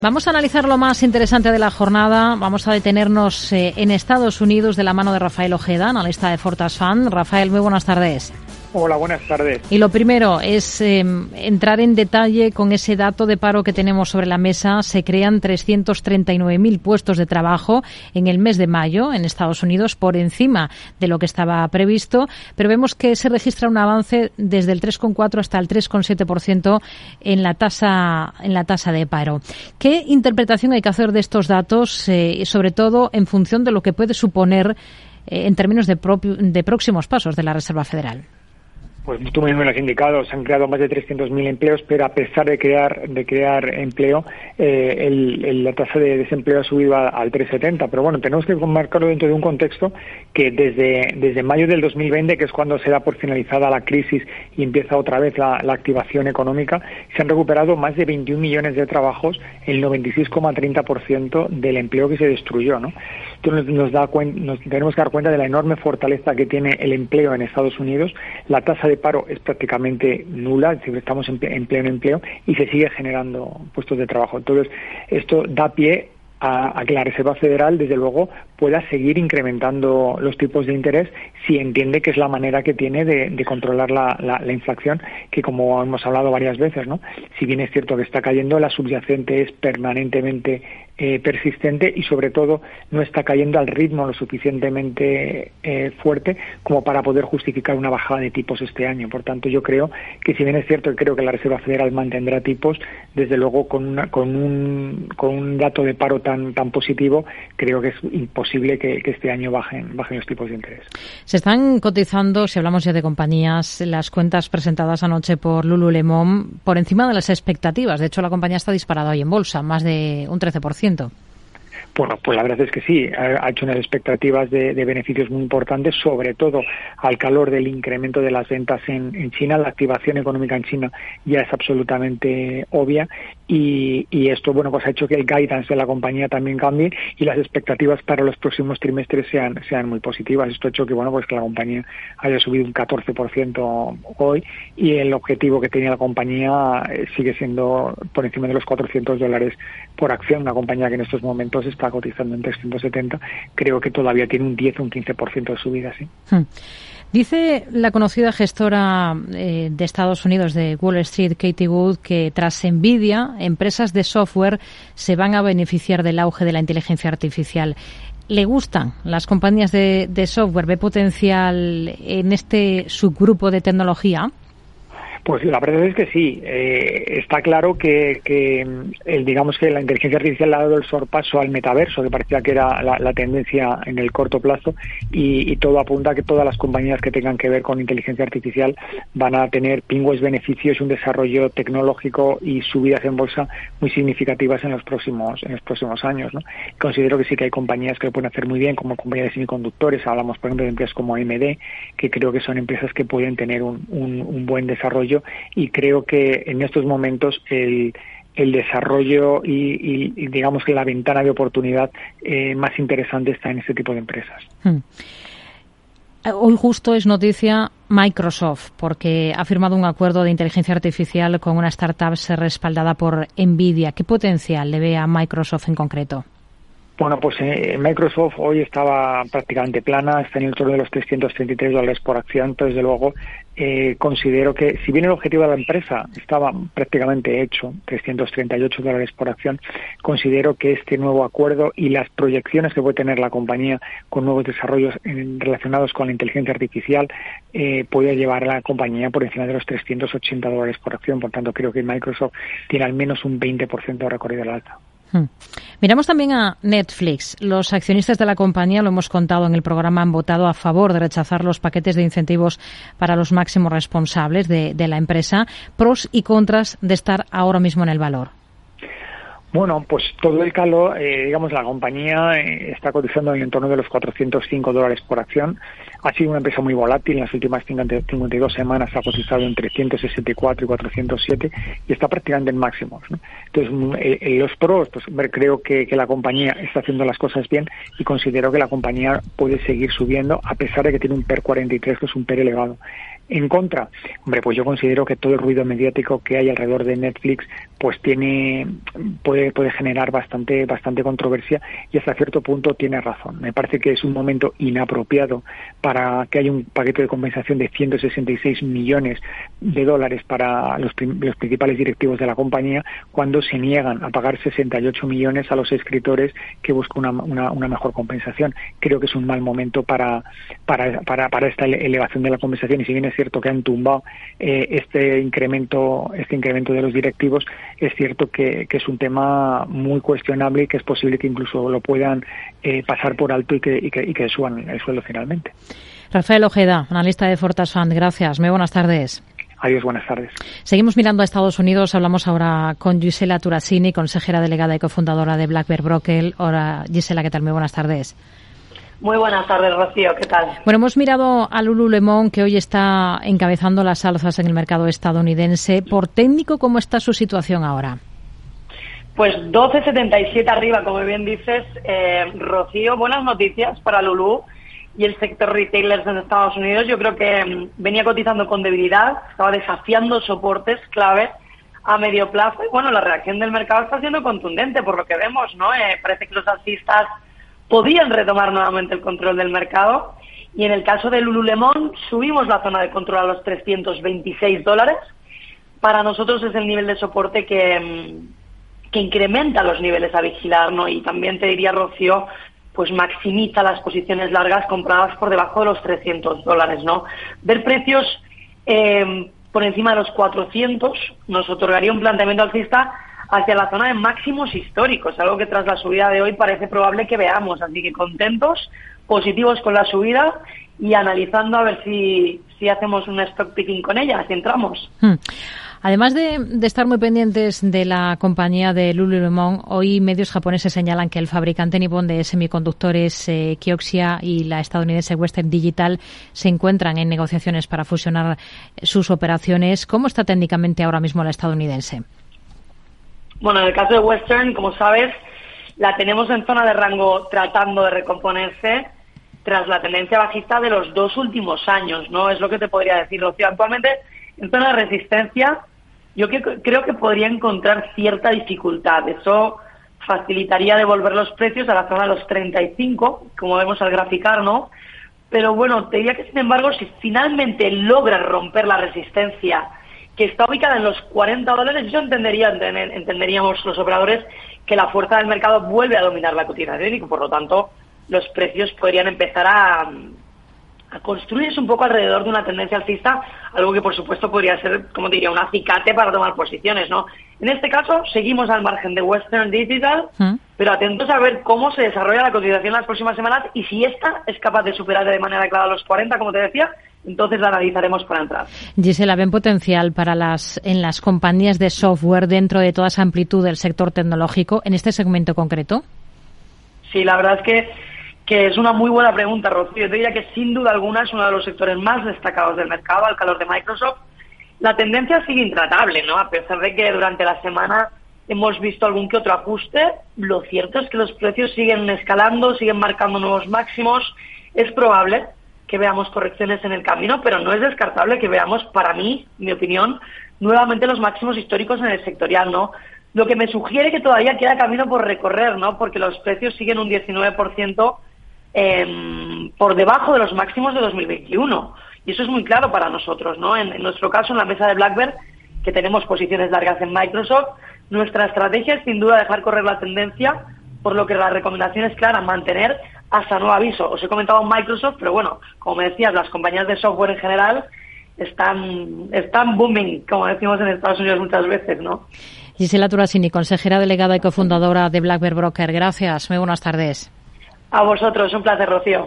Vamos a analizar lo más interesante de la jornada. Vamos a detenernos en Estados Unidos de la mano de Rafael Ojeda, analista de Fortas Fund. Rafael, muy buenas tardes. Hola, buenas tardes. Y lo primero es entrar en detalle con ese dato de paro que tenemos sobre la mesa. Se crean 339.000 puestos de trabajo en el mes de mayo en Estados Unidos, por encima de lo que estaba previsto, pero vemos que se registra un avance desde el 3,4 hasta el 3,7% en la tasa de paro. ¿Qué interpretación hay que hacer de estos datos, sobre todo en función de lo que puede suponer en términos de próximos pasos de la Reserva Federal? Pues tú mismo lo has indicado, se han creado más de 300.000 empleos, pero a pesar de crear empleo, la tasa de desempleo ha subido al 3,70. Pero bueno, tenemos que marcarlo dentro de un contexto que desde mayo del 2020, que es cuando se da por finalizada la crisis y empieza otra vez la activación económica, se han recuperado más de 21 millones de trabajos, el 96,30% del empleo que se destruyó, ¿no? Entonces nos tenemos que dar cuenta de la enorme fortaleza que tiene el empleo en Estados Unidos. La tasa de paro es prácticamente nula, es decir, estamos en pleno empleo y se sigue generando puestos de trabajo. Entonces, esto da pie a que la Reserva Federal, desde luego, pueda seguir incrementando los tipos de interés si entiende que es la manera que tiene de controlar la inflación, que como hemos hablado varias veces, ¿no? Si bien es cierto que está cayendo, la subyacente es permanentemente persistente y sobre todo no está cayendo al ritmo lo suficientemente fuerte como para poder justificar una bajada de tipos este año. Por tanto, yo creo que si bien es cierto que creo que la Reserva Federal mantendrá tipos, desde luego con un dato de paro tan positivo, creo que es imposible que este año bajen los tipos de interés. Se están cotizando, si hablamos ya de compañías, las cuentas presentadas anoche por Lululemon por encima de las expectativas. De hecho, la compañía está disparada hoy en bolsa, más de un 13%. Bueno, pues la verdad es que sí, ha hecho unas expectativas de beneficios muy importantes, sobre todo al calor del incremento de las ventas en China. La activación económica en China ya es absolutamente obvia y esto, bueno, pues ha hecho que el guidance de la compañía también cambie y las expectativas para los próximos trimestres sean muy positivas. Esto ha hecho que, bueno, pues que la compañía haya subido un 14% hoy y el objetivo que tenía la compañía sigue siendo por encima de los $400 por acción. Una compañía que en estos momentos está cotizando en 370, creo que todavía tiene un 10 o un 15% de subida, sí. Dice la conocida gestora de Estados Unidos de Wall Street, Katie Wood, que tras Nvidia, empresas de software se van a beneficiar del auge de la inteligencia artificial. ¿Le gustan las compañías de software? ¿Ve potencial en este subgrupo de tecnología? Pues la verdad es que sí. Está claro que digamos que la inteligencia artificial ha dado el sorpaso al metaverso, que parecía que era la tendencia en el corto plazo, y todo apunta a que todas las compañías que tengan que ver con inteligencia artificial van a tener pingües beneficios y un desarrollo tecnológico y subidas en bolsa muy significativas en los próximos años, ¿no? Considero que sí que hay compañías que lo pueden hacer muy bien, como compañías de semiconductores. Hablamos, por ejemplo, de empresas como AMD, que creo que son empresas que pueden tener un buen desarrollo. Y creo que en estos momentos el desarrollo y digamos que la ventana de oportunidad más interesante está en este tipo de empresas. Hoy justo es noticia Microsoft, porque ha firmado un acuerdo de inteligencia artificial con una startup respaldada por Nvidia. ¿Qué potencial le ve a Microsoft en concreto? Bueno, pues Microsoft hoy estaba prácticamente plana, está en el torno de los $333 por acción. Entonces, desde luego, considero que, si bien el objetivo de la empresa estaba prácticamente hecho, $338 por acción, considero que este nuevo acuerdo y las proyecciones que puede tener la compañía con nuevos desarrollos relacionados con la inteligencia artificial puede llevar a la compañía por encima de los $380 por acción. Por tanto, creo que Microsoft tiene al menos un 20% de recorrido al alza. Miramos también a Netflix. Los accionistas de la compañía, lo hemos contado en el programa, han votado a favor de rechazar los paquetes de incentivos para los máximos responsables de la empresa. Pros y contras de estar ahora mismo en el valor. Bueno, pues todo el calor, digamos, la compañía está cotizando en el entorno de los $405 por acción. Ha sido una empresa muy volátil. En las últimas 52 semanas ha cotizado en 364 y 407 y está prácticamente en máximos, ¿no? Entonces, los pros, pues creo que la compañía está haciendo las cosas bien y considero que la compañía puede seguir subiendo a pesar de que tiene un PER 43, que es un PER elevado. En contra, hombre, pues yo considero que todo el ruido mediático que hay alrededor de Netflix pues puede generar bastante controversia, y hasta cierto punto tiene razón. Me parece que es un momento inapropiado para que haya un paquete de compensación de 166 millones de dólares para los principales directivos de la compañía, cuando se niegan a pagar 68 millones a los escritores que buscan una mejor compensación. Creo que es un mal momento para esta elevación de la compensación, y si bien es cierto que han tumbado este incremento de los directivos, es cierto que es un tema muy cuestionable y que es posible que incluso lo puedan pasar por alto y que suban el sueldo finalmente. Rafael Ojeda, analista de Fortas Fund, gracias. Muy buenas tardes. Adiós, buenas tardes. Seguimos mirando a Estados Unidos. Hablamos ahora con Gisela Turasini, consejera delegada y cofundadora de Black Bear Broker. Hola, Gisela, ¿qué tal? Muy buenas tardes. Muy buenas tardes, Rocío. ¿Qué tal? Bueno, hemos mirado a Lululemon, que hoy está encabezando las alzas en el mercado estadounidense. Por técnico, ¿cómo está su situación ahora? Pues 12,77 arriba, como bien dices, Rocío. Buenas noticias para Lulu y el sector retailers en Estados Unidos. Yo creo que venía cotizando con debilidad, estaba desafiando soportes clave a medio plazo. Y bueno, la reacción del mercado está siendo contundente, por lo que vemos, ¿no? Parece que los alcistas podían retomar nuevamente el control del mercado, y en el caso de Lululemon subimos la zona de control a los $326. Para nosotros es el nivel de soporte que incrementa los niveles a vigilar, ¿no? Y también te diría, Rocío, pues maximiza las posiciones largas compradas por debajo de los $300, ¿no? Ver precios por encima de los 400 nos otorgaría un planteamiento alcista hacia la zona de máximos históricos, algo que tras la subida de hoy parece probable que veamos. Así que contentos, positivos con la subida y analizando a ver si hacemos un stock picking con ella, si entramos. Además de estar muy pendientes de la compañía de Lululemon, hoy medios japoneses señalan que el fabricante nipón de semiconductores Kioxia y la estadounidense Western Digital se encuentran en negociaciones para fusionar sus operaciones. ¿Cómo está técnicamente ahora mismo la estadounidense? Bueno, en el caso de Western, como sabes, la tenemos en zona de rango tratando de recomponerse tras la tendencia bajista de los 2 últimos años, ¿no? Es lo que te podría decir, Rocío. Actualmente, en zona de resistencia, yo creo que podría encontrar cierta dificultad. Eso facilitaría devolver los precios a la zona de los 35, como vemos al graficar, ¿no? Pero bueno, te diría que, sin embargo, si finalmente logra romper la resistencia que está ubicada en los $40, yo entenderíamos los operadores que la fuerza del mercado vuelve a dominar la cotización y que, por lo tanto, los precios podrían empezar a construirse un poco alrededor de una tendencia alcista, algo que, por supuesto, podría ser, como diría, un acicate para tomar posiciones, ¿no? En este caso, seguimos al margen de Western Digital, pero atentos a ver cómo se desarrolla la cotización en las próximas semanas, y si esta es capaz de superar de manera clara los 40, como te decía, entonces la analizaremos para entrar. Gisela, ¿ven potencial en las compañías de software dentro de toda esa amplitud del sector tecnológico en este segmento concreto? Sí, la verdad es que es una muy buena pregunta, Rocío. Yo te diría que sin duda alguna es uno de los sectores más destacados del mercado al calor de Microsoft. La tendencia sigue intratable, ¿no? A pesar de que durante la semana hemos visto algún que otro ajuste, lo cierto es que los precios siguen escalando, siguen marcando nuevos máximos. Es probable que veamos correcciones en el camino, pero no es descartable que veamos, para mí, mi opinión, nuevamente los máximos históricos en el sectorial, ¿no? Lo que me sugiere que todavía queda camino por recorrer, ¿no? Porque los precios siguen un 19% por debajo de los máximos de 2021. Y eso es muy claro para nosotros, ¿no? En nuestro caso, en la mesa de Black Bear, que tenemos posiciones largas en Microsoft, nuestra estrategia es sin duda dejar correr la tendencia, por lo que la recomendación es clara, mantener hasta nuevo aviso. Os he comentado Microsoft, pero bueno, como me decías, las compañías de software en general están booming, como decimos en Estados Unidos muchas veces, ¿no? Gisela Turasini, consejera delegada y cofundadora de Black Bear Broker. Gracias, muy buenas tardes. A vosotros, un placer, Rocío.